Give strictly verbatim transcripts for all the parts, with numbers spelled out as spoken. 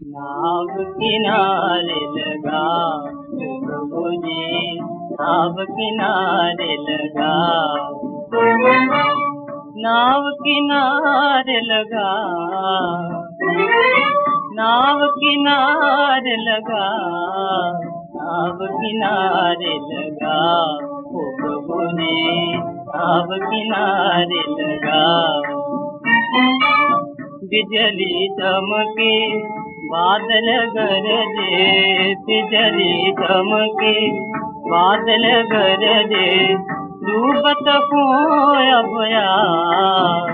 नाव किनारे लगा प्रभु जी, नाव किनारे लगा, नाव किनारे लगा, नाव किनारे लगा, नाव किनारे लगा, ओ प्रभु जी नाव किनारे लगा। बिजली चमके बादल गरजे, बिजली चमके बादल गरजे, डूबत हो अब यार,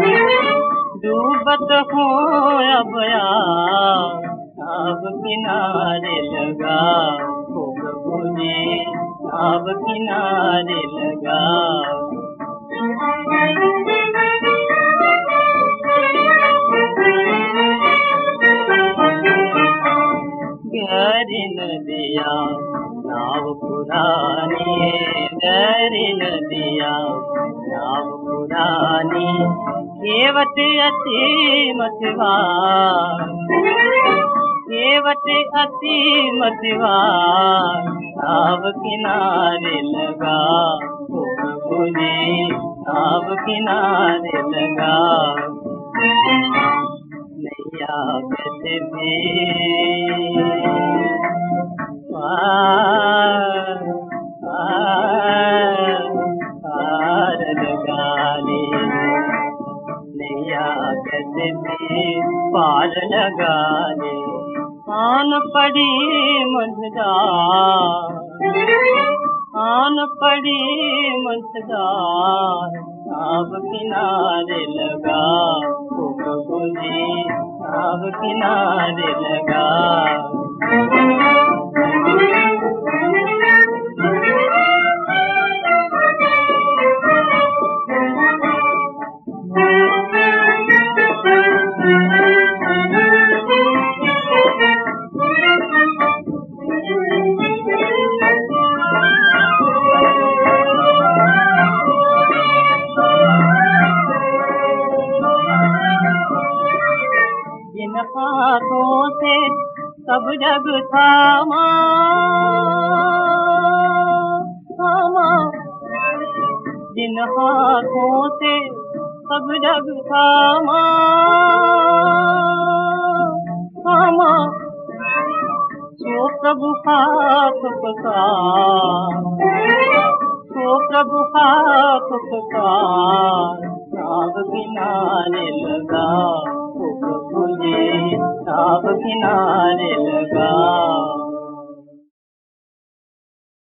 डूबत हो अब यार, नाव किनारे लगा, ओ प्रभु जी नाव किनारे लगा। गहरी नदिया नाव पुरानी, गहरी नदिया नाव पुरानी, केवट अति मतवार, केवट अति मतवार, नाव किनारे लगा, ओ प्रभु जी नाव किनारे लगा। नैया कैसे भी पार पार पार लगा ले, नैया कैसे भी पार लगा ले, आन पड़ी मझदार, आन पड़ी मझदार, नाव किनारे लगा, ओ प्रभु जी नाव किनारे लगा। जिन हाथों से सब जग थामा, थामा, जिन हाथों से सब जग थामा, थामा, सो प्रभु हाथ पसार, सो प्रभु हाथ पसार, नाव किनारे लगा, ओ प्रभु जी नाव किनारे लगा।